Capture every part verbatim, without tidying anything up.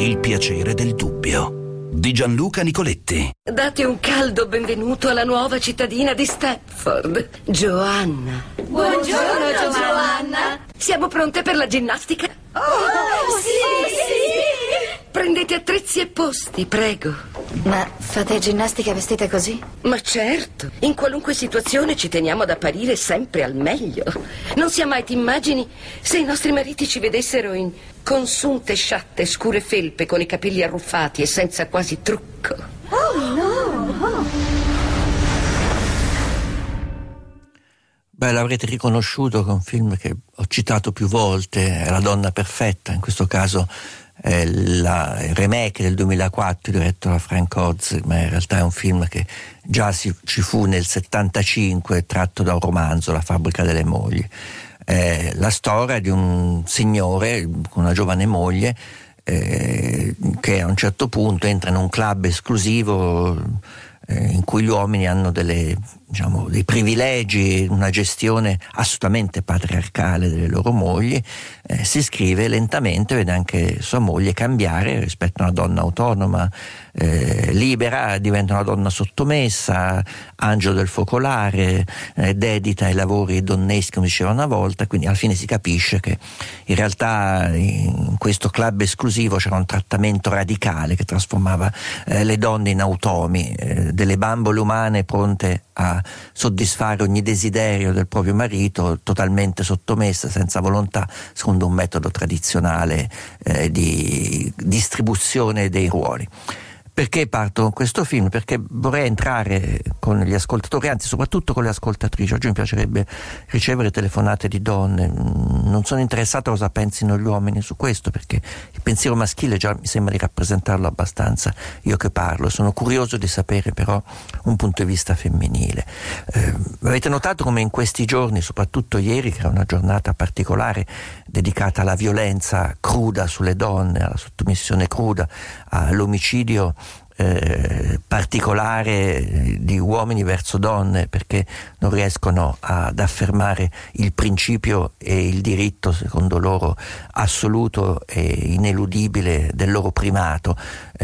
Il piacere del dubbio di Gianluca Nicoletti. Date un caldo benvenuto alla nuova cittadina di Stepford, Joanna. Buongiorno, Giovanna. Siamo pronte per la ginnastica? Oh, sì, sì. Prendete attrezzi e posti, prego. Ma fate ginnastica vestite così? Ma certo, in qualunque situazione ci teniamo ad apparire sempre al meglio. Non sia mai ti immagini se i nostri mariti ci vedessero in consunte sciatte, scure felpe, con i capelli arruffati e senza quasi trucco. Oh no! Beh, l'avrete riconosciuto, che è un film che ho citato più volte, è La donna perfetta, in questo caso è la, il remake del duemilaquattro diretto da Frank Oz, ma in realtà è un film che già si, ci fu nel settantacinque, tratto da un romanzo, La fabbrica delle mogli. È la storia di un signore con una giovane moglie eh, che a un certo punto entra in un club esclusivo eh, in cui gli uomini hanno delle, diciamo, dei privilegi, una gestione assolutamente patriarcale delle loro mogli. Eh, si iscrive lentamente, vede anche sua moglie cambiare rispetto a una donna autonoma, eh, libera, diventa una donna sottomessa, angelo del focolare, eh, dedita ai lavori donneschi, come diceva una volta. Quindi alla fine si capisce che in realtà in questo club esclusivo c'era un trattamento radicale che trasformava eh, le donne in automi, eh, delle bambole umane pronte a soddisfare ogni desiderio del proprio marito, totalmente sottomessa, senza volontà, secondo un metodo tradizionale eh, di distribuzione dei ruoli. Perché parto con questo film? Perché vorrei entrare con gli ascoltatori, anzi soprattutto con le ascoltatrici. Oggi mi piacerebbe ricevere telefonate di donne. Non sono interessato a cosa pensino gli uomini su questo, perché il pensiero maschile già mi sembra di rappresentarlo abbastanza io che parlo. Sono curioso di sapere però un punto di vista femminile. Eh, avete notato come in questi giorni, soprattutto ieri, che era una giornata particolare dedicata alla violenza cruda sulle donne, alla sottomissione cruda, all'omicidio Eh, particolare di uomini verso donne, perché non riescono ad affermare il principio e il diritto, secondo loro, assoluto e ineludibile del loro primato,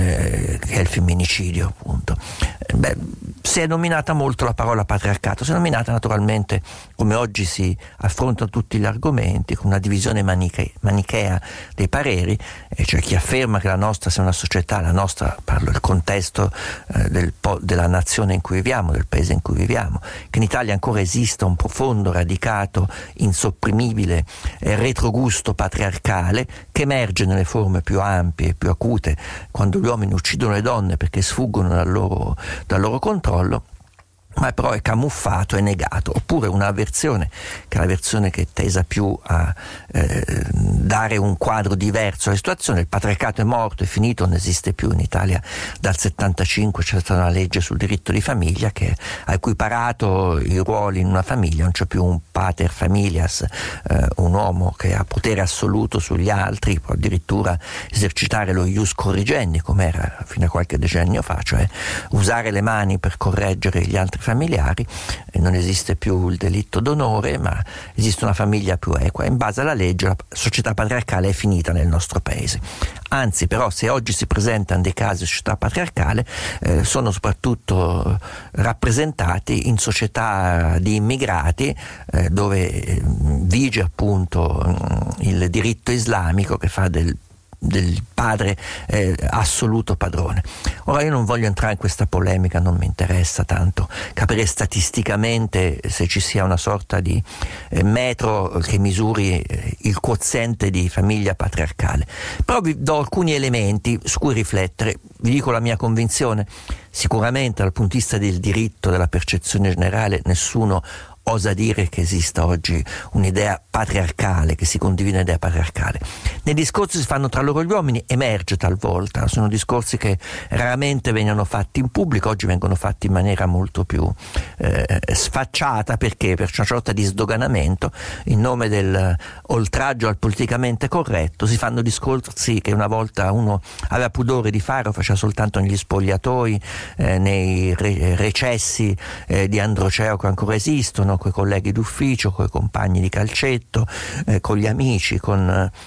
eh, che è il femminicidio, appunto. Eh, beh, si è nominata molto la parola patriarcato, si è nominata naturalmente, come oggi si affrontano tutti gli argomenti, con una divisione maniche- manichea dei pareri, e cioè chi afferma che la nostra sia una società, la nostra, parlo del contesto eh, del po- della nazione in cui viviamo, del paese in cui viviamo, che in Italia ancora esista un profondo, radicato, insopprimibile eh, retrogusto patriarcale che emerge nelle forme più ampie e più acute quando gli uomini uccidono le donne perché sfuggono dal loro, dal loro controllo, ma però è camuffato e negato. Oppure un'avversione, che è la versione che è tesa più a eh, dare un quadro diverso alla situazione. Il patriarcato è morto, è finito, non esiste più in Italia dal settantacinque. C'è stata una legge sul diritto di famiglia che ha equiparato i ruoli in una famiglia, non c'è più un pater familias, eh, un uomo che ha potere assoluto sugli altri, può addirittura esercitare lo ius corrigendi, come era fino a qualche decennio fa, cioè usare le mani per correggere gli altri familiari. Non esiste più il delitto d'onore, ma esiste una famiglia più equa. In base alla legge la società patriarcale è finita nel nostro paese. Anzi, però, se oggi si presentano dei casi di società patriarcale, eh, sono soprattutto rappresentati in società di immigrati, eh, dove eh, vige appunto mh, il diritto islamico, che fa del del padre eh, assoluto padrone. Ora, io non voglio entrare in questa polemica, non mi interessa tanto capire statisticamente se ci sia una sorta di eh, metro che misuri eh, il quoziente di famiglia patriarcale, però vi do alcuni elementi su cui riflettere. Vi dico la mia convinzione: sicuramente dal punto di vista del diritto, della percezione generale, nessuno osa dire che esista oggi un'idea patriarcale, che si condivide un'idea patriarcale. Nei discorsi che si fanno tra loro gli uomini emerge talvolta, sono discorsi che raramente vengono fatti in pubblico, oggi vengono fatti in maniera molto più eh, sfacciata, perché per una sorta di sdoganamento, in nome del oltraggio al politicamente corretto, si fanno discorsi che una volta uno aveva pudore di fare o faceva soltanto negli spogliatoi, eh, nei re- recessi eh, di androceo che ancora esistono, coi colleghi d'ufficio, coi compagni di calcetto, eh, con gli amici, con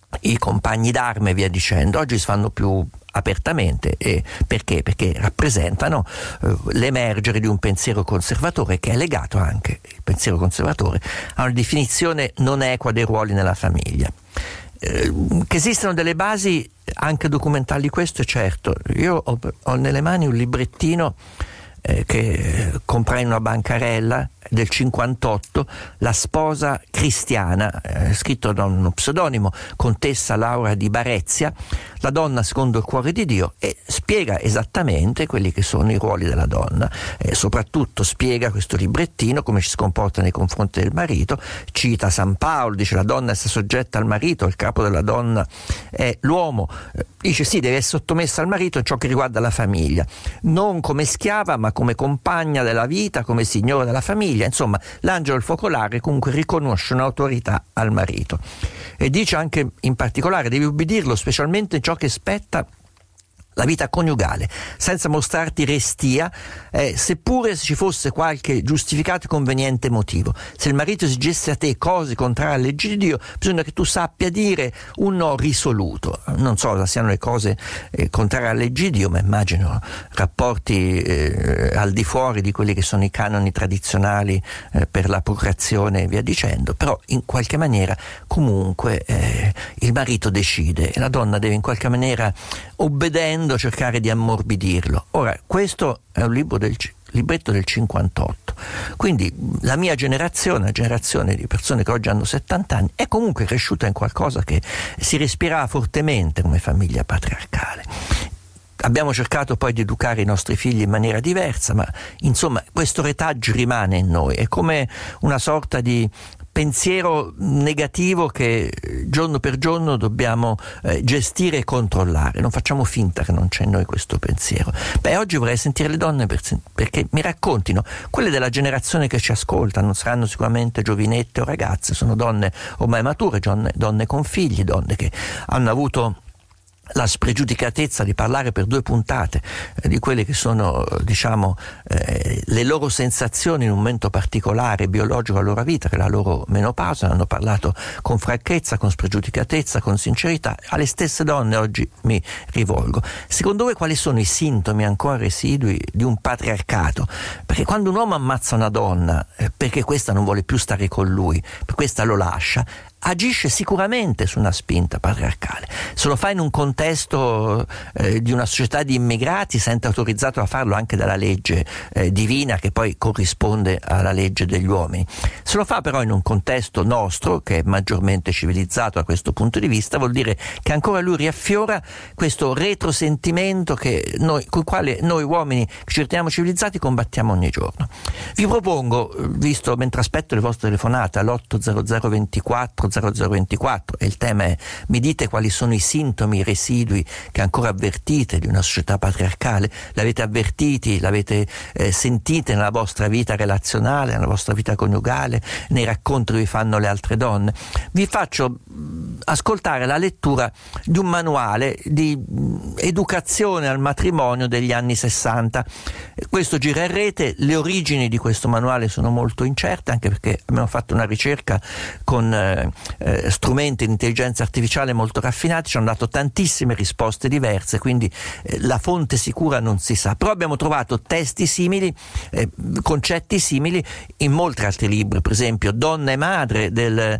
i compagni d'arma e via dicendo, oggi si fanno più apertamente. E perché? Perché rappresentano eh, l'emergere di un pensiero conservatore che è legato anche, il pensiero conservatore, a una definizione non equa dei ruoli nella famiglia. Eh, che esistono delle basi anche documentali di questo è certo. Io ho, ho nelle mani un librettino eh, che comprai in una bancarella del cinquantotto, La sposa cristiana, eh, scritto da uno pseudonimo, Contessa Laura di Barezia, la donna secondo il cuore di Dio, e spiega esattamente quelli che sono i ruoli della donna, e soprattutto spiega questo librettino come ci si comporta nei confronti del marito. Cita San Paolo, dice la donna è soggetta al marito, il capo della donna è l'uomo, dice sì, deve essere sottomessa al marito in ciò che riguarda la famiglia, non come schiava ma come compagna della vita, come signora della famiglia. Insomma, l'angelo focolare comunque riconosce un'autorità al marito, e dice anche in particolare devi ubbidirlo specialmente in ciò che spetta la vita coniugale, senza mostrarti restia, eh, seppure ci fosse qualche giustificato e conveniente motivo. Se il marito esigesse a te cose contrarie alla legge di Dio, bisogna che tu sappia dire un no risoluto. Non so cosa siano le cose eh, contrarie alla legge di Dio, ma immagino rapporti eh, al di fuori di quelli che sono i canoni tradizionali eh, per la procreazione e via dicendo, però in qualche maniera comunque eh, il marito decide e la donna deve in qualche maniera, obbedendo, cercare di ammorbidirlo. Ora, questo è un libro del libretto del cinquantotto, quindi la mia generazione, la generazione di persone che oggi hanno settanta anni, è comunque cresciuta in qualcosa che si respirava fortemente come famiglia patriarcale. Abbiamo cercato poi di educare i nostri figli in maniera diversa, ma insomma questo retaggio rimane in noi, è come una sorta di pensiero negativo che giorno per giorno dobbiamo eh, gestire e controllare. Non facciamo finta che non c'è in noi questo pensiero. Beh, oggi vorrei sentire le donne per, perché mi raccontino, quelle della generazione che ci ascolta, non saranno sicuramente giovinette o ragazze, sono donne ormai mature, donne, donne con figli, donne che hanno avuto la spregiudicatezza di parlare per due puntate eh, di quelle che sono, diciamo, eh, le loro sensazioni in un momento particolare biologico della loro vita, che è la loro menopausa. Hanno parlato con franchezza, con spregiudicatezza, con sincerità. Alle stesse donne oggi mi rivolgo. Secondo voi quali sono i sintomi ancora residui di un patriarcato? Perché quando un uomo ammazza una donna eh, perché questa non vuole più stare con lui, per questa lo lascia, agisce sicuramente su una spinta patriarcale. Se lo fa in un contesto eh, di una società di immigrati, sente autorizzato a farlo anche dalla legge eh, divina, che poi corrisponde alla legge degli uomini. Se lo fa però in un contesto nostro, che è maggiormente civilizzato da questo punto di vista, vuol dire che ancora lui riaffiora questo retrosentimento che noi, con il quale noi uomini che ci riteniamo civilizzati combattiamo ogni giorno. Vi propongo, visto mentre aspetto le vostre telefonate all'otto zero zero ventiquattro zero zero ventiquattro, e il tema è: mi dite quali sono i sintomi, i residui che ancora avvertite di una società patriarcale? L'avete avvertiti, l'avete eh, sentite nella vostra vita relazionale, nella vostra vita coniugale, nei racconti che vi fanno le altre donne? Vi faccio ascoltare la lettura di un manuale di educazione al matrimonio degli anni sessanta. Questo gira in rete, le origini di questo manuale sono molto incerte, anche perché abbiamo fatto una ricerca con eh, eh, strumenti di intelligenza artificiale molto raffinati, ci hanno dato tantissime risposte diverse, quindi eh, la fonte sicura non si sa, però abbiamo trovato testi simili, eh, concetti simili in molti altri libri, per esempio Donna e Madre del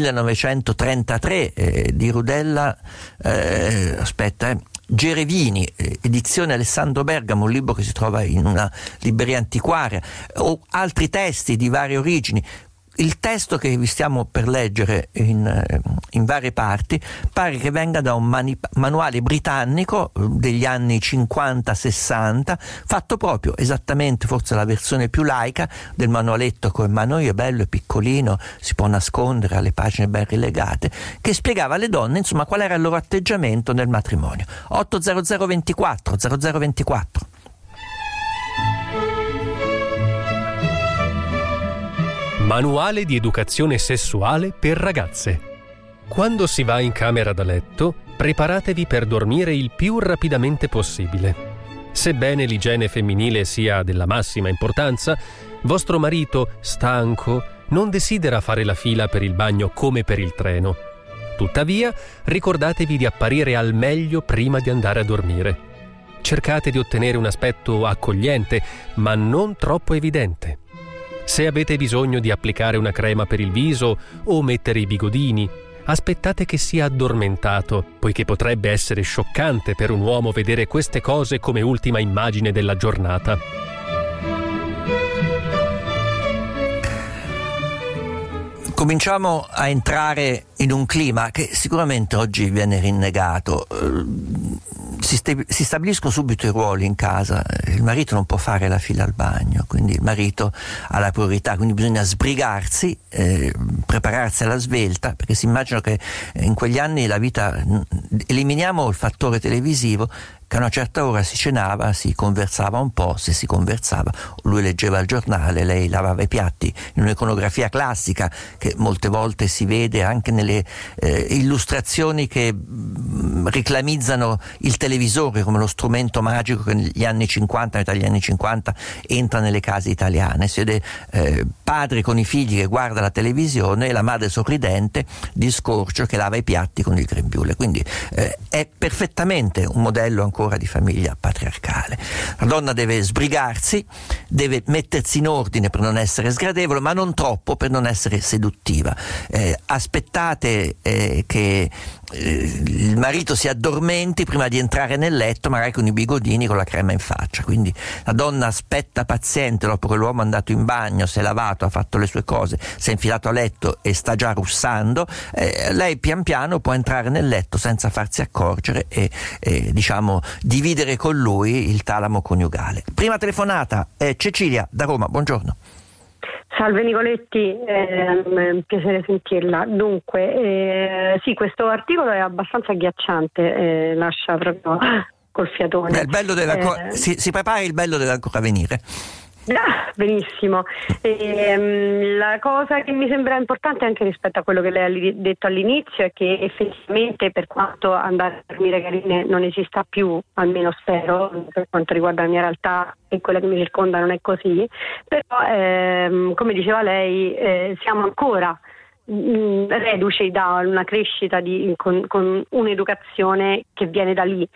millenovecentotrentatré eh, di Rudella eh, aspetta eh Gerevini, edizione Alessandro Bergamo, un libro che si trova in una libreria antiquaria, o altri testi di varie origini. Il testo che vi stiamo per leggere in, in varie parti pare che venga da un mani- manuale britannico degli anni cinquanta sessanta, fatto proprio esattamente, forse la versione più laica del manualetto con mano, è bello, è piccolino, si può nascondere, alle pagine ben rilegate, che spiegava alle donne insomma qual era il loro atteggiamento nel matrimonio. otto zero zero ventiquattro zero zero ventiquattro. Manuale di educazione sessuale per ragazze. Quando si va in camera da letto, preparatevi per dormire il più rapidamente possibile. Sebbene l'igiene femminile sia della massima importanza, vostro marito, stanco, non desidera fare la fila per il bagno come per il treno. Tuttavia, ricordatevi di apparire al meglio prima di andare a dormire. Cercate di ottenere un aspetto accogliente, ma non troppo evidente. Se avete bisogno di applicare una crema per il viso o mettere i bigodini, aspettate che sia addormentato, poiché potrebbe essere scioccante per un uomo vedere queste cose come ultima immagine della giornata. Cominciamo a entrare in un clima che sicuramente oggi viene rinnegato. Si, st- si stabiliscono subito i ruoli in casa. Il marito non può fare la fila al bagno, quindi il marito ha la priorità, quindi bisogna sbrigarsi, eh, prepararsi alla svelta, perché si immagina che in quegli anni la vita, eliminiamo il fattore televisivo, che a una certa ora si cenava, si conversava un po', se si conversava, lui leggeva il giornale, lei lavava i piatti, in un'iconografia classica che molte volte si vede anche nelle eh, illustrazioni che mh, reclamizzano il televisore come lo strumento magico che negli anni cinquanta, metà degli anni cinquanta, entra nelle case italiane. Si vede eh, padre con i figli che guarda la televisione e la madre sorridente di scorcio che lava i piatti con il grembiule. Quindi eh, è perfettamente un modello ancora di famiglia patriarcale. La donna deve sbrigarsi, deve mettersi in ordine per non essere sgradevole, ma non troppo per non essere seduttiva. Eh, aspettate eh, che eh, il marito si addormenti prima di entrare nel letto, magari con i bigodini, con la crema in faccia. Quindi la donna aspetta paziente dopo che l'uomo è andato in bagno, si è lavato, ha fatto le sue cose, si è infilato a letto e sta già russando. Eh, lei pian piano può entrare nel letto senza farsi accorgere e, e diciamo dividere con lui il talamo coniugale. Prima telefonata, eh, Cecilia da Roma, buongiorno. Salve Nicoletti, è un piacere sentirla. Dunque, eh, sì, questo articolo è abbastanza agghiacciante, eh, lascia proprio col fiatone. Beh, il bello della co- eh, si, si prepari, il bello deve ancora venire. Ah, benissimo. E, um, la cosa che mi sembra importante anche rispetto a quello che lei ha detto all'inizio è che effettivamente, per quanto andare a dormire carine non esista più, almeno spero, per quanto riguarda la mia realtà e quella che mi circonda non è così, però ehm, come diceva lei eh, siamo ancora mh, reduci da una crescita di, con, con un'educazione che viene da lì.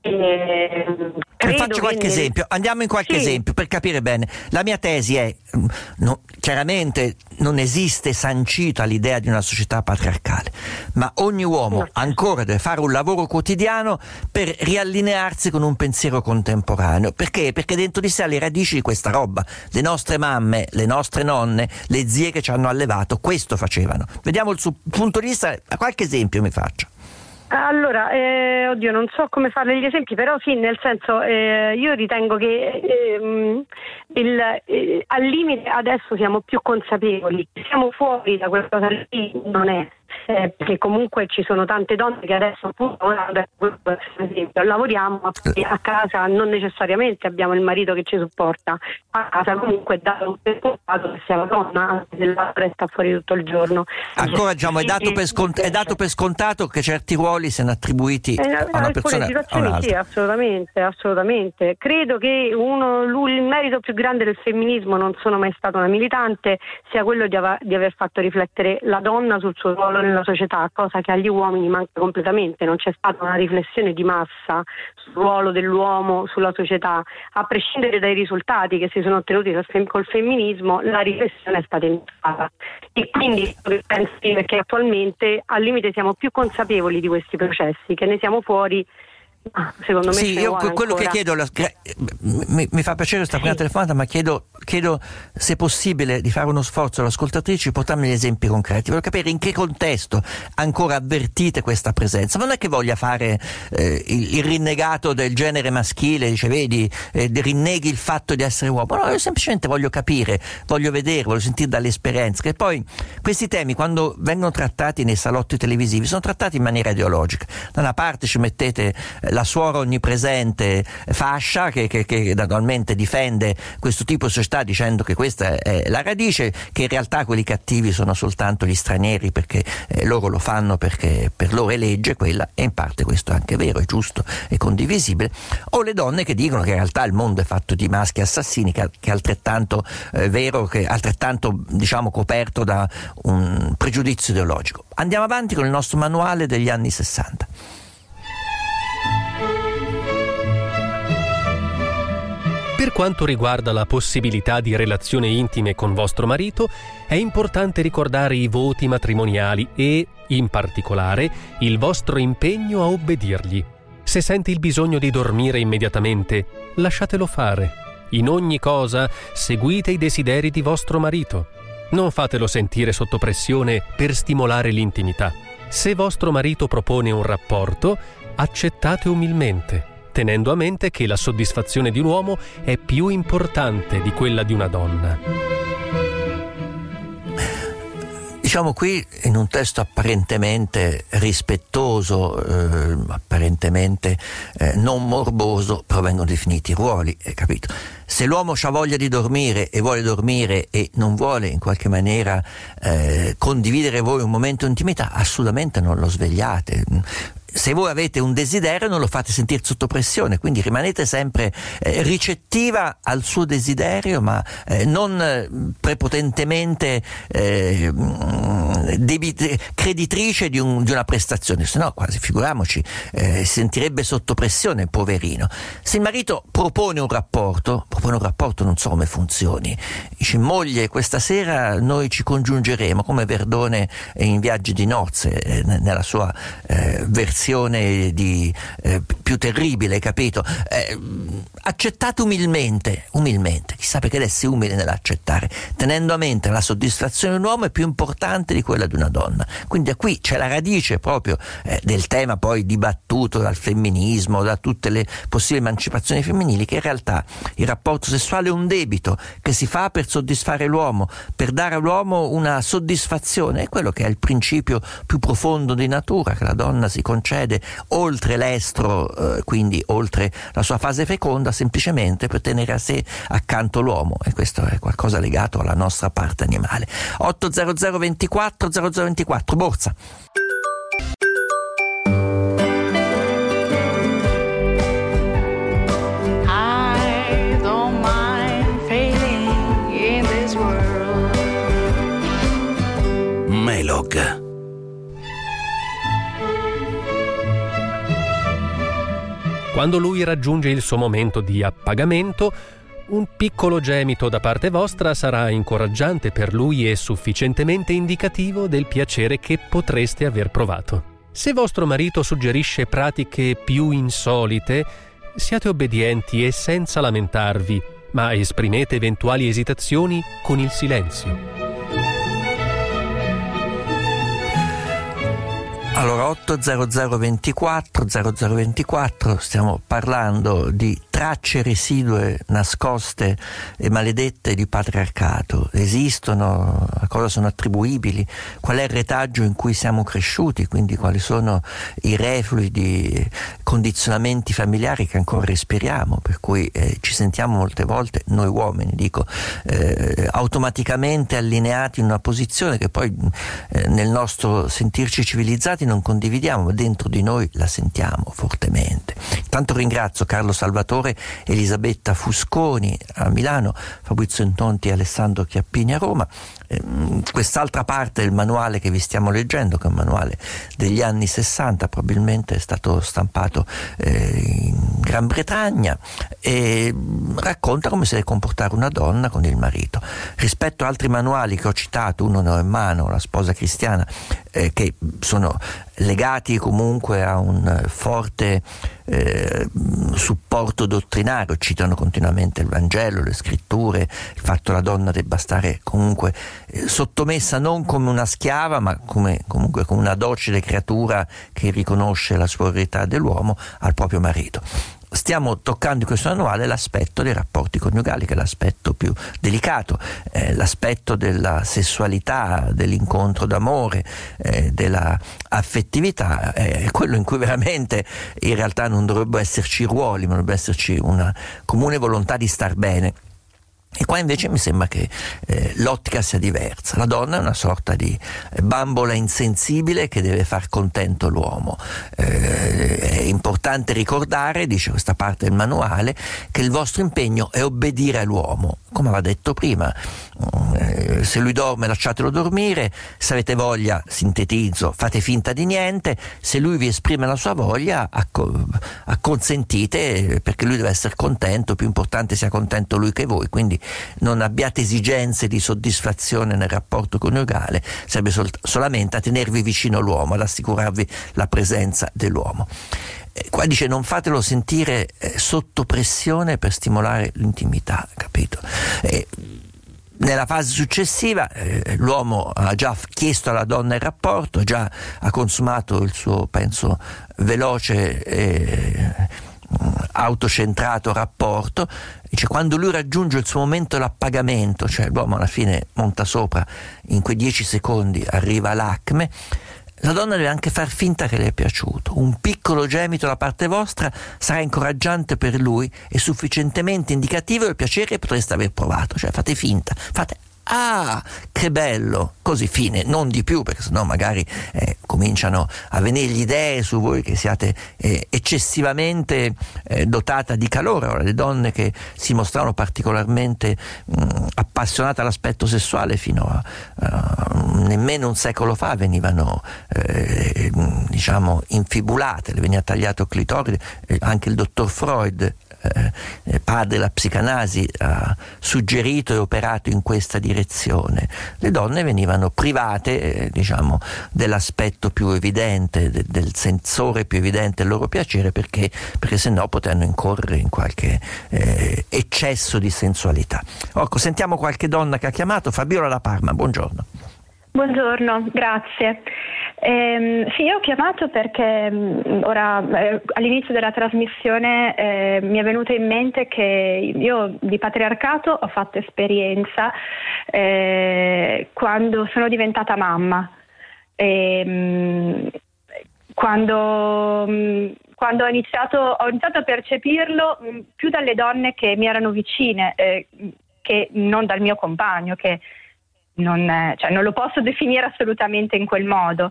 Eh, faccio qualche nel... esempio, andiamo in qualche sì. esempio per capire bene. La mia tesi è no, chiaramente non esiste sancita l'idea di una società patriarcale, ma ogni uomo no. ancora deve fare un lavoro quotidiano per riallinearsi con un pensiero contemporaneo. Perché? Perché dentro di sé ha le radici di questa roba. Le nostre mamme, le nostre nonne, le zie che ci hanno allevato questo facevano. Vediamo il suo punto di vista, qualche esempio mi faccia. Allora, eh, oddio, non so come fare gli esempi, però sì, nel senso, eh, io ritengo che eh, il, eh, al limite adesso siamo più consapevoli, siamo fuori da quella cosa lì, non è, eh, perché comunque ci sono tante donne che adesso appunto per esempio, lavoriamo a casa, non necessariamente abbiamo il marito che ci supporta, a casa comunque è dato per scontato che sia la donna, anche se l'altra sta fuori tutto il giorno. Ancora diciamo, è dato per, scont- è dato per scontato che certi ruoli siano attribuiti eh, a una persona o a un'altra. Sì, assolutamente, assolutamente. Credo che uno, lui, il merito più grande del femminismo, non sono mai stata una militante, sia quello di, ava- di aver fatto riflettere la donna sul suo ruolo nella società, cosa che agli uomini manca completamente. Non c'è stata una riflessione di massa sul ruolo dell'uomo sulla società, a prescindere dai risultati che si sono ottenuti col femminismo, la riflessione è stata iniziata. E quindi penso che attualmente al limite siamo più consapevoli di questi processi, che ne siamo fuori. Secondo me sì, io quello ancora. che chiedo la, mi, mi fa piacere questa prima sì. telefonata, ma chiedo, chiedo se è possibile di fare uno sforzo all'ascoltatrice, portarmi gli esempi concreti, voglio capire in che contesto ancora avvertite questa presenza. Non è che voglia fare eh, il, il rinnegato del genere maschile, dice vedi, eh, rinneghi il fatto di essere uomo. No, io semplicemente voglio capire, voglio vedere, voglio sentire dall'esperienza, che poi questi temi quando vengono trattati nei salotti televisivi sono trattati in maniera ideologica. Da una parte ci mettete eh, la suora onnipresente fascia che, che, che naturalmente difende questo tipo di società dicendo che questa è la radice, che in realtà quelli cattivi sono soltanto gli stranieri perché eh, loro lo fanno perché per loro è legge quella, e in parte questo è anche vero, è giusto e condivisibile, o le donne che dicono che in realtà il mondo è fatto di maschi assassini, che, che è altrettanto eh, vero, che è altrettanto diciamo coperto da un pregiudizio ideologico. Andiamo avanti con il nostro manuale degli anni sessanta. Per quanto riguarda la possibilità di relazioni intime con vostro marito, è importante ricordare i voti matrimoniali e, in particolare, il vostro impegno a obbedirgli. Se sente il bisogno di dormire immediatamente, lasciatelo fare. In ogni cosa seguite i desideri di vostro marito. Non fatelo sentire sotto pressione per stimolare l'intimità. Se vostro marito propone un rapporto, accettate umilmente, tenendo a mente che la soddisfazione di un uomo è più importante di quella di una donna. Diciamo qui in un testo apparentemente rispettoso, eh, apparentemente eh, non morboso, però vengono definiti i ruoli, eh, capito? Se l'uomo ha voglia di dormire e vuole dormire e non vuole in qualche maniera eh, condividere voi un momento di intimità, assolutamente non lo svegliate. Se voi avete un desiderio non lo fate sentire sotto pressione, quindi rimanete sempre eh, ricettiva al suo desiderio, ma eh, non eh, prepotentemente eh, debit- creditrice di, un, di una prestazione, se no quasi figuriamoci, eh, si sentirebbe sotto pressione, poverino. Se il marito propone un rapporto, propone un rapporto non so come funzioni, dice moglie questa sera noi ci congiungeremo, come Verdone in Viaggi di nozze, eh, nella sua eh, versione di eh, più terribile, capito? Eh, accettate umilmente, umilmente, chissà perché essere umile nell'accettare, tenendo a mente la soddisfazione di un uomo è più importante di quella di una donna. Quindi qui c'è la radice proprio eh, del tema poi dibattuto dal femminismo, da tutte le possibili emancipazioni femminili, che in realtà il rapporto sessuale è un debito che si fa per soddisfare l'uomo, per dare all'uomo una soddisfazione, è quello che è il principio più profondo di natura, che la donna si concede oltre l'estro, eh, quindi oltre la sua fase feconda, semplicemente per tenere a sé accanto l'uomo, e questo è qualcosa legato alla nostra parte animale. otto zero zero ventiquattro zero zero ventiquattro Borsa. I don't mind failing in this world. Melog. Quando lui raggiunge il suo momento di appagamento, un piccolo gemito da parte vostra sarà incoraggiante per lui e sufficientemente indicativo del piacere che potreste aver provato. Se vostro marito suggerisce pratiche più insolite, siate obbedienti e senza lamentarvi, ma esprimete eventuali esitazioni con il silenzio. Allora, otto zero zero ventiquattro zero zero ventiquattro, stiamo parlando di tracce residue nascoste e maledette di patriarcato. Esistono? A cosa sono attribuibili? Qual è il retaggio in cui siamo cresciuti? Quindi quali sono i reflui di condizionamenti familiari che ancora respiriamo, per cui eh, ci sentiamo molte volte, noi uomini dico, eh, automaticamente allineati in una posizione che poi eh, nel nostro sentirci civilizzati non condividiamo, ma dentro di noi la sentiamo fortemente. Tanto ringrazio Carlo Salvatore, Elisabetta Fusconi a Milano, Fabrizio Intonti e Alessandro Chiappini a Roma. Eh, quest'altra parte del manuale che vi stiamo leggendo, che è un manuale degli anni sessanta, probabilmente è stato stampato eh, in Gran Bretagna, e racconta come si deve comportare una donna con il marito. Rispetto a altri manuali che ho citato, uno ne ho in mano, La sposa cristiana, eh, che sono legati comunque a un forte eh, supporto dottrinario, citano continuamente il Vangelo, le scritture, il fatto che la donna debba stare comunque eh, sottomessa non come una schiava, ma come, comunque come una docile creatura che riconosce la superiorità dell'uomo al proprio marito. stiamo toccando in questo manuale l'aspetto dei rapporti coniugali, che è l'aspetto più delicato, eh, l'aspetto della sessualità, dell'incontro d'amore, eh, della affettività, è eh, quello in cui veramente in realtà non dovrebbero esserci ruoli, ma dovrebbe esserci una comune volontà di star bene. E qua invece mi sembra che eh, l'ottica sia diversa. La donna è una sorta di bambola insensibile che deve far contento l'uomo. Eh, è importante ricordare, dice questa parte del manuale, che il vostro impegno è obbedire all'uomo, come aveva detto prima. Eh, se lui dorme lasciatelo dormire, se avete voglia, sintetizzo, fate finta di niente, se lui vi esprime la sua voglia acco- acconsentite, perché lui deve essere contento, più importante sia contento lui che voi, quindi non abbiate esigenze di soddisfazione nel rapporto coniugale, serve sol- solamente a tenervi vicino all'uomo, ad assicurarvi la presenza dell'uomo. Eh, qua dice non fatelo sentire eh, sotto pressione per stimolare l'intimità, capito? Eh, Nella fase successiva eh, l'uomo ha già chiesto alla donna il rapporto, già ha consumato il suo, penso, veloce e autocentrato rapporto. Dice, quando lui raggiunge il suo momento dell'appagamento, cioè l'uomo alla fine monta sopra, in quei dieci secondi arriva l'acme, la donna deve anche far finta che le è piaciuto. Un piccolo gemito da parte vostra sarà incoraggiante per lui e sufficientemente indicativo del piacere che potreste aver provato. Cioè fate finta, fate ah, che bello, così fine, non di più, perché sennò magari eh, cominciano a venire idee su voi che siate eh, eccessivamente eh, dotata di calore. Ora, le donne che si mostravano particolarmente mh, appassionate all'aspetto sessuale fino a uh, nemmeno un secolo fa venivano eh, diciamo infibulate, le veniva tagliato il clitoride. Eh, anche il dottor Freud, Eh, padre della psicanasi, ha suggerito e operato in questa direzione. Le donne venivano private eh, diciamo dell'aspetto più evidente, de, del sensore più evidente del loro piacere, perché perché sennò potevano incorrere in qualche eh, eccesso di sensualità. Ecco, sentiamo qualche donna che ha chiamato. Fabiola da Parma, buongiorno. Buongiorno, grazie. Eh, sì, io ho chiamato perché mh, ora eh, all'inizio della trasmissione eh, mi è venuto in mente che io di patriarcato ho fatto esperienza eh, quando sono diventata mamma. E, mh, quando, mh, quando ho iniziato, ho iniziato a percepirlo mh, più dalle donne che mi erano vicine, eh, che non dal mio compagno, che Non, cioè, non lo posso definire assolutamente in quel modo.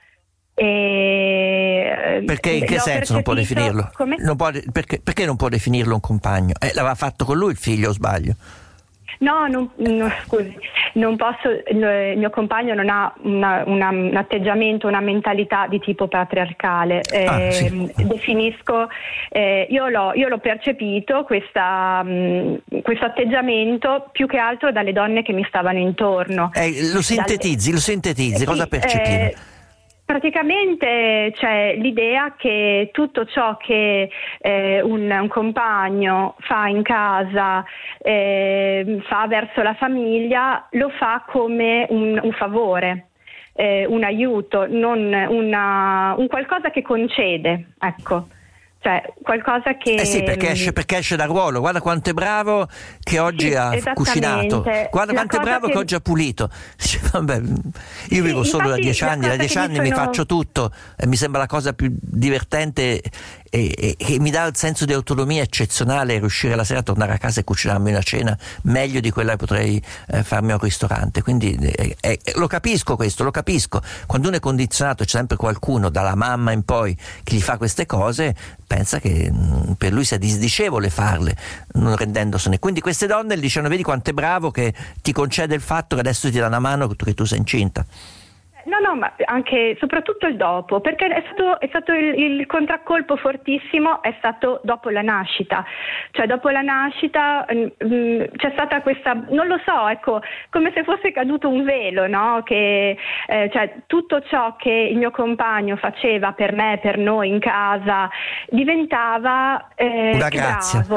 E, perché in che senso non può definirlo? Non può, perché, perché non può definirlo un compagno? Eh, l'aveva fatto con lui il figlio, o sbaglio? No, non, no, scusi, non posso. Il mio compagno non ha una, una, un atteggiamento, una mentalità di tipo patriarcale. Eh, ah, sì. Definisco, eh, io, l'ho, io l'ho percepito questa, mh, questo atteggiamento più che altro dalle donne che mi stavano intorno. Eh, lo sintetizzi, dalle... lo sintetizzi, eh, cosa percepivi? Eh, Praticamente c'è l'idea che tutto ciò che eh, un, un compagno fa in casa, eh, fa verso la famiglia, lo fa come un, un favore, eh, un aiuto, non una, un qualcosa che concede, ecco. Cioè qualcosa che... Eh sì, perché esce, perché esce da ruolo. Guarda quanto è bravo che oggi sì, ha cucinato. Guarda quanto è bravo che... che oggi ha pulito. Vabbè, io vivo sì, solo da dieci anni, da dieci anni mi sono... faccio tutto e mi sembra la cosa più divertente e, e, e mi dà il senso di autonomia eccezionale riuscire la sera a tornare a casa e cucinarmi una cena meglio di quella che potrei eh, farmi a un ristorante. Quindi eh, eh, lo capisco questo, lo capisco. Quando uno è condizionato c'è sempre qualcuno, dalla mamma in poi, che gli fa queste cose, pensa che mh, per lui sia disdicevole farle, non rendendosene. Quindi queste donne gli dicono: vedi quanto è bravo che ti concede il fatto che adesso ti dà una mano che tu sei incinta. No, no, ma anche, soprattutto il dopo, perché è stato, è stato il, il contraccolpo fortissimo, è stato dopo la nascita. Cioè dopo la nascita mh, c'è stata questa, non lo so, ecco, come se fosse caduto un velo, no? Che eh, cioè tutto ciò che il mio compagno faceva per me, per noi in casa, diventava eh, una che grazia. bravo.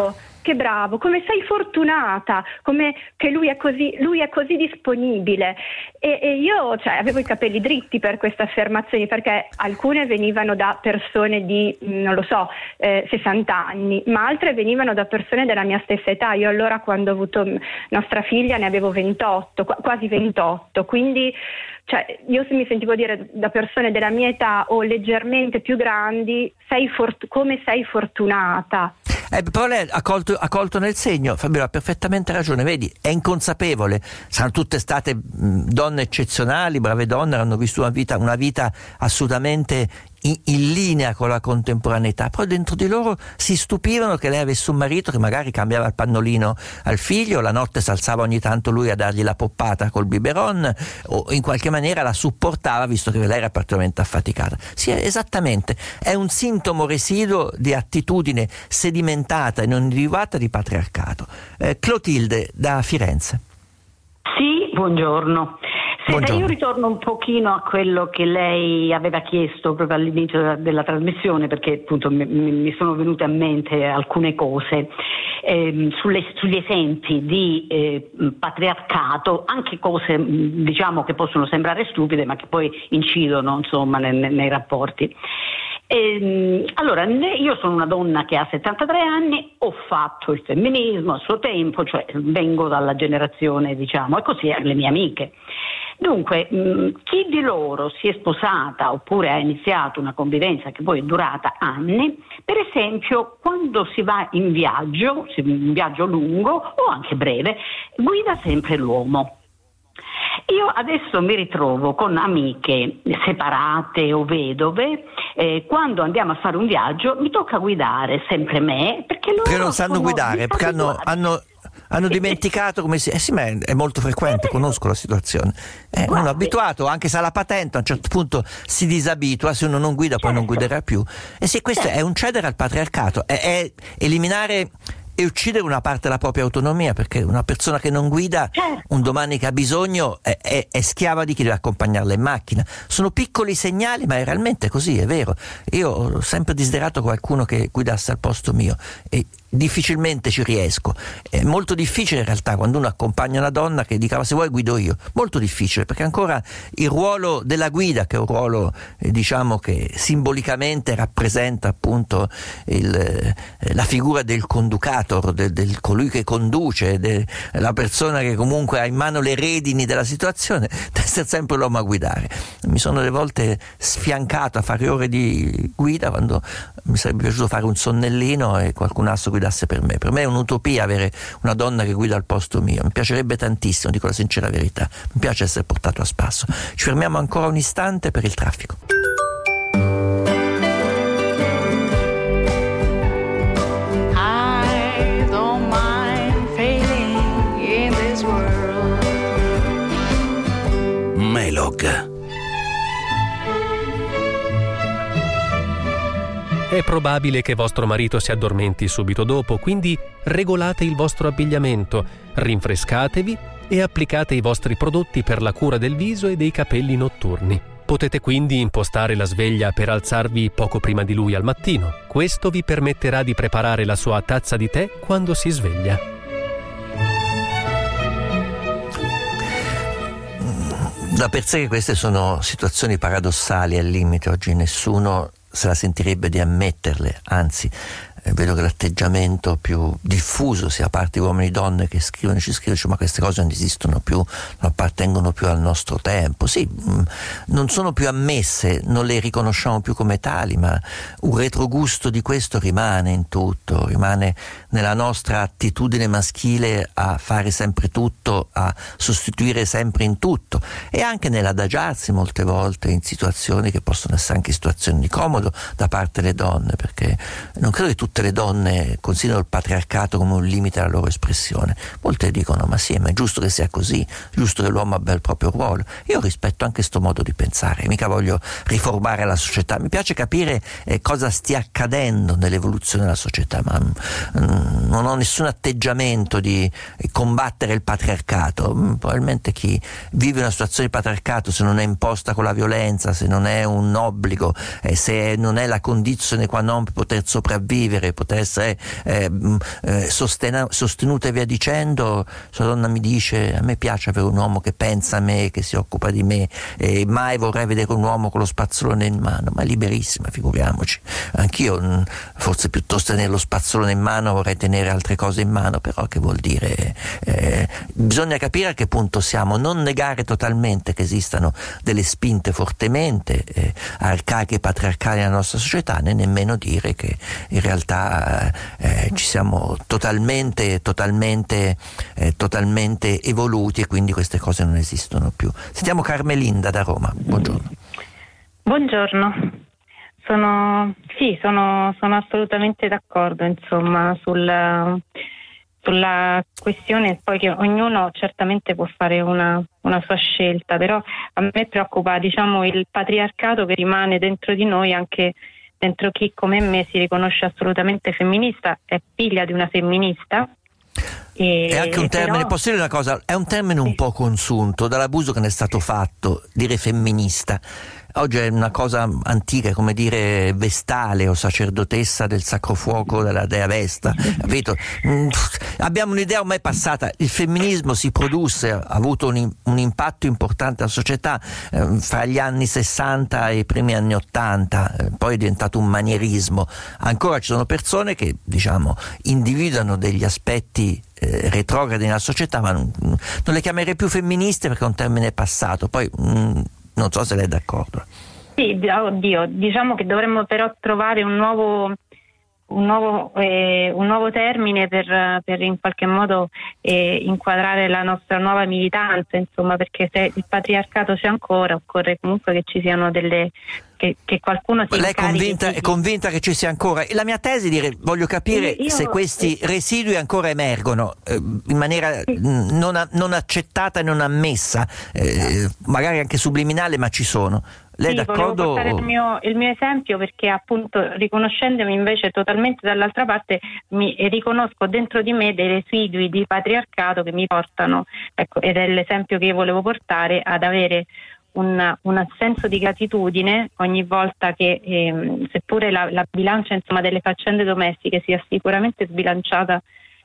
che bravo, come sei fortunata, come che lui è così, lui è così disponibile. E, e io cioè, avevo i capelli dritti per queste affermazioni, perché alcune venivano da persone di, non lo so, eh, sessanta anni, ma altre venivano da persone della mia stessa età. Io allora, quando ho avuto nostra figlia, ne avevo ventotto, quasi ventotto, quindi cioè, io mi sentivo dire da persone della mia età o leggermente più grandi, sei fort- come sei fortunata. Eh, però lei ha colto, ha colto nel segno, Fabiola ha perfettamente ragione, vedi, è inconsapevole, sono tutte state mh, donne eccezionali, brave donne, hanno vissuto una vita, una vita assolutamente in, in linea con la contemporaneità, poi dentro di loro si stupivano che lei avesse un marito che magari cambiava il pannolino al figlio, la notte si alzava ogni tanto lui a dargli la poppata col biberon, o in qualche maniera la supportava visto che lei era particolarmente affaticata. Sì, esattamente, è un sintomo residuo di attitudine sedimentata e non individuata di patriarcato. Eh, Clotilde da Firenze. Sì, buongiorno. Senta, Buongiorno. io ritorno un pochino a quello che lei aveva chiesto proprio all'inizio della, della trasmissione, perché appunto mi, mi sono venute a mente alcune cose ehm, sulle, sugli esempi di eh, patriarcato, anche cose diciamo che possono sembrare stupide ma che poi incidono insomma nei, nei rapporti. Ehm, allora, io sono una donna che ha settantatré anni, ho fatto il femminismo a suo tempo, cioè vengo dalla generazione, diciamo, e così le mie amiche. Dunque, mh, chi di loro si è sposata oppure ha iniziato una convivenza che poi è durata anni, per esempio, quando si va in viaggio, un viaggio lungo o anche breve, guida sempre l'uomo. Io adesso mi ritrovo con amiche separate o vedove, eh, quando andiamo a fare un viaggio mi tocca guidare sempre me, perché loro Perché non sanno sono guidare, perché hanno, hanno, hanno dimenticato come si... Eh sì, ma è molto frequente, conosco la situazione. Eh, uno è abituato, anche se ha la patente, a un certo punto si disabitua, se uno non guida poi non guiderà più. E sì, questo è un cedere al patriarcato, è, è eliminare e uccidere una parte della propria autonomia, perché una persona che non guida un domani che ha bisogno è, è, è schiava di chi deve accompagnarla in macchina. Sono piccoli segnali, ma è realmente così, è vero. Io ho sempre desiderato qualcuno che guidasse al posto mio e difficilmente ci riesco. È molto difficile in realtà quando uno accompagna una donna che dica: se vuoi guido io. Molto difficile, perché ancora il ruolo della guida, che è un ruolo eh, diciamo che simbolicamente rappresenta appunto il, eh, la figura del conducator, del, del colui che conduce, de, la persona che comunque ha in mano le redini della situazione, deve essere sempre l'uomo a guidare. Mi sono delle volte sfiancato a fare ore di guida quando mi sarebbe piaciuto fare un sonnellino e qualcun altro guidasse per me. Per me è un'utopia avere una donna che guida al posto mio, mi piacerebbe tantissimo, dico la sincera verità, mi piace essere portato a spasso. Ci fermiamo ancora un istante per il traffico. I don't mind failing in this world. Melog. È probabile che vostro marito si addormenti subito dopo, quindi regolate il vostro abbigliamento, rinfrescatevi e applicate i vostri prodotti per la cura del viso e dei capelli notturni. Potete quindi impostare la sveglia per alzarvi poco prima di lui al mattino. Questo vi permetterà di preparare la sua tazza di tè quando si sveglia. Da per sé che queste sono situazioni paradossali al limite, oggi nessuno se la sentirebbe di ammetterle, anzi eh, vedo che l'atteggiamento più diffuso sia da parte di uomini e donne che scrivono e ci scrivono, cioè, ma queste cose non esistono più, non appartengono più al nostro tempo. Sì, mh, non sono più ammesse, non le riconosciamo più come tali, ma un retrogusto di questo rimane in tutto, rimane nella nostra attitudine maschile a fare sempre tutto, a sostituire sempre in tutto, e anche nell'adagiarsi molte volte in situazioni che possono essere anche situazioni di comodo da parte delle donne, perché non credo che tutte le donne considerino il patriarcato come un limite alla loro espressione. Molte dicono: ma sì, ma è giusto che sia così, è giusto che l'uomo abbia il proprio ruolo. Io rispetto anche questo modo di pensare, mica voglio riformare la società, mi piace capire eh, cosa stia accadendo nell'evoluzione della società, ma mm, non ho nessun atteggiamento di combattere il patriarcato. Mm, probabilmente chi vive una situazione di patriarcato, se non è imposta con la violenza, se non è un obbligo, eh, se non è la condizione qua non per poter sopravvivere, vivere, poter essere eh, eh, sostena- sostenuta e via dicendo, sua donna mi dice: a me piace avere un uomo che pensa a me, che si occupa di me, e mai vorrei vedere un uomo con lo spazzolone in mano. Ma è liberissima, figuriamoci. Anch'io mh, forse piuttosto tenere lo spazzolone in mano vorrei tenere altre cose in mano, però che vuol dire? Eh, bisogna capire a che punto siamo, non negare totalmente che esistano delle spinte fortemente eh, arcaiche e patriarcali nella nostra società, né nemmeno dire che in realtà eh, ci siamo totalmente totalmente eh, totalmente evoluti e quindi queste cose non esistono più. Sentiamo Carmelinda da Roma. Buongiorno. Buongiorno. Sono sì, sono, sono assolutamente d'accordo, insomma, sul, sulla questione, poi che ognuno certamente può fare una, una sua scelta, però a me preoccupa, diciamo, il patriarcato che rimane dentro di noi, anche dentro chi come me si riconosce assolutamente femminista, è figlia di una femminista. E, è anche un termine, però, posso dire una cosa, è un termine un po' consunto dall'abuso che ne è stato fatto, dire femminista. Oggi è una cosa antica, come dire vestale o sacerdotessa del sacro fuoco della dea Vesta, capito? Mm, abbiamo un'idea ormai passata. Il femminismo si produsse, ha avuto un, un impatto importante alla società eh, fra gli anni sessanta e i primi anni ottanta, eh, poi è diventato un manierismo. Ancora ci sono persone che, diciamo, individuano degli aspetti eh, retrogradi nella società, ma non, non le chiamerei più femministe perché è un termine passato. Poi mm, non so se lei è d'accordo. Sì, oddio, diciamo che dovremmo però trovare un nuovo un nuovo, eh, un nuovo termine per, per in qualche modo eh, inquadrare la nostra nuova militanza, insomma, perché se il patriarcato c'è ancora, occorre comunque che ci siano delle che, che qualcuno si lei è convinta, di... è convinta che ci sia ancora. La mia tesi dire, voglio capire io, se questi residui ancora emergono eh, in maniera sì. non, a, non accettata e non ammessa, eh, magari anche subliminale, ma ci sono. Lei sì, è d'accordo? Volevo portare il mio, il mio esempio, perché appunto riconoscendomi invece totalmente dall'altra parte mi riconosco dentro di me dei residui di patriarcato che mi portano, ecco, ed è l'esempio che io volevo portare, ad avere un, un senso di gratitudine ogni volta che ehm, seppure la, la bilancia, insomma, delle faccende domestiche sia sicuramente sbilanciata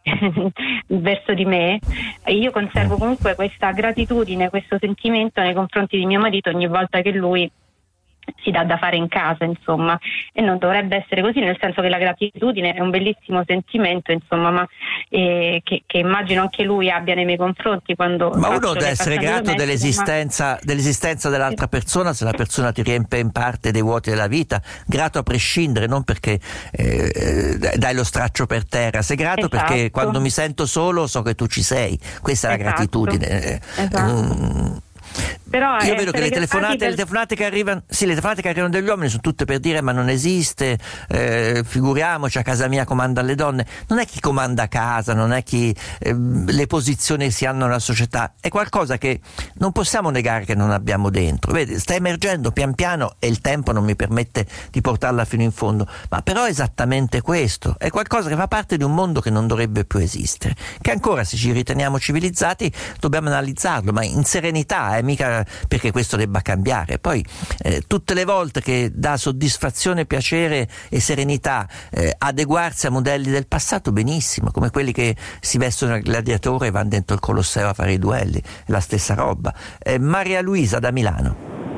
verso di me, io conservo comunque questa gratitudine, questo sentimento nei confronti di mio marito ogni volta che lui si dà da fare in casa, insomma, e non dovrebbe essere così, nel senso che la gratitudine è un bellissimo sentimento, insomma, ma eh, che, che immagino anche lui abbia nei miei confronti quando ma uno deve essere grato dell'esistenza, ma... dell'esistenza dell'altra persona, se la persona ti riempie in parte dei vuoti della vita, grato a prescindere, non perché eh, dai lo straccio per terra, sei grato esatto. perché quando mi sento solo so che tu ci sei, questa è esatto. la gratitudine. Esatto. Mm. Però io vedo che le telefonate, per... le telefonate che arrivano, sì, le telefonate che arrivano dagli uomini sono tutte per dire ma non esiste, eh, figuriamoci, a casa mia comandano le donne. Non è chi comanda a casa, non è chi eh, le posizioni si hanno nella società, è qualcosa che non possiamo negare che non abbiamo dentro. Vedi, sta emergendo pian piano e il tempo non mi permette di portarla fino in fondo, ma però è esattamente questo, è qualcosa che fa parte di un mondo che non dovrebbe più esistere, che ancora, se ci riteniamo civilizzati, dobbiamo analizzarlo, ma in serenità, eh, mica perché questo debba cambiare. Poi eh, tutte le volte che dà soddisfazione, piacere e serenità eh, adeguarsi a modelli del passato, benissimo, come quelli che si vestono al gladiatore e vanno dentro il Colosseo a fare i duelli, è la stessa roba. eh, Maria Luisa da Milano.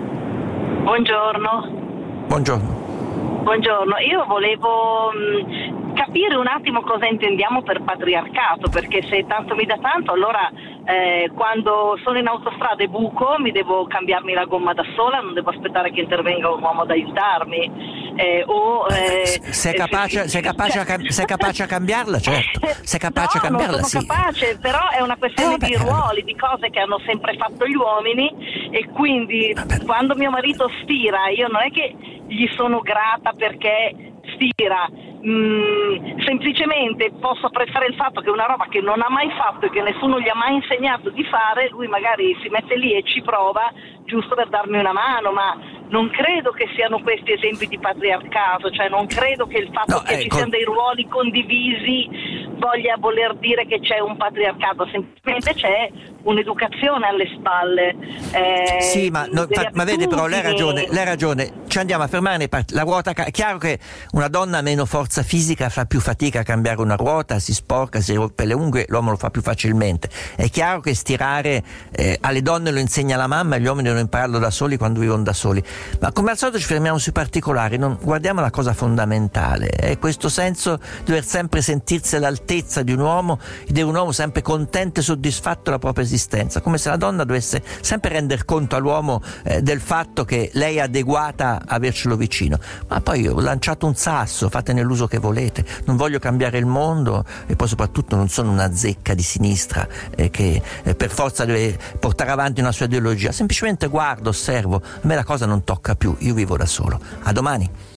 Buongiorno. Buongiorno. Buongiorno, io volevo mh, capire un attimo cosa intendiamo per patriarcato, perché se tanto mi dà tanto, allora eh, quando sono in autostrada e buco mi devo cambiarmi la gomma da sola, non devo aspettare che intervenga un uomo ad aiutarmi. Eh, o, eh, sei capace, sei capace, a, cam- sei capace a cambiarla, certo. Sei capace no, a cambiarla, non sono sì. capace, però è una questione eh, di ruoli, di cose che hanno sempre fatto gli uomini, e quindi vabbè. Quando mio marito stira, io non è che gli sono grata perché stira, mm, semplicemente posso apprezzare il fatto che una roba che non ha mai fatto e che nessuno gli ha mai insegnato di fare, lui magari si mette lì e ci prova giusto per darmi una mano, ma non credo che siano questi esempi di patriarcato, cioè non credo che il fatto no, che ecco. ci siano dei ruoli condivisi voglia voler dire che c'è un patriarcato, semplicemente c'è un'educazione alle spalle. Eh, sì, ma, no, fa, ma vede però, lei ha ragione, lei ha ragione, ci andiamo a fermare nei part- la ruota, è chiaro che una donna ha meno forza fisica, fa più fatica a cambiare una ruota, si sporca, si rompe le unghie, l'uomo lo fa più facilmente. È chiaro che stirare eh, alle donne lo insegna la mamma, gli uomini devono impararlo da soli quando vivono da soli. Ma come al solito ci fermiamo sui particolari, non guardiamo la cosa fondamentale, è questo senso di dover sempre sentirsi all'altezza di un uomo, di un uomo sempre contento e soddisfatto della propria esistenza, come se la donna dovesse sempre render conto all'uomo eh, del fatto che lei è adeguata a avercelo vicino. Ma poi ho lanciato un sasso, fatene l'uso che volete, non voglio cambiare il mondo e poi soprattutto non sono una zecca di sinistra eh, che eh, per forza deve portare avanti una sua ideologia, semplicemente guardo, osservo, a me la cosa non tocca più, io vivo da solo. A domani.